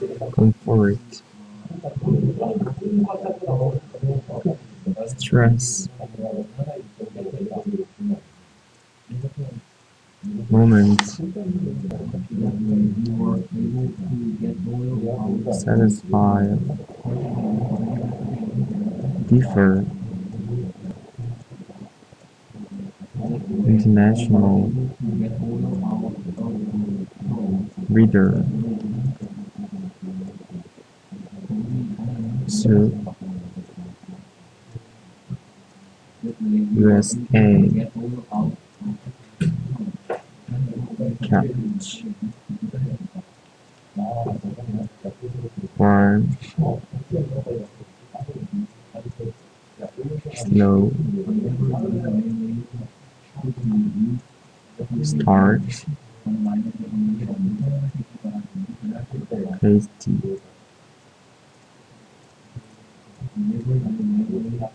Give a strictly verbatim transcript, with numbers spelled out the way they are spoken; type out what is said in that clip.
comfort, stress, moment, satisfy, differ, international, reader, soup, U S A, cabbage, warm, slow, start, tasty,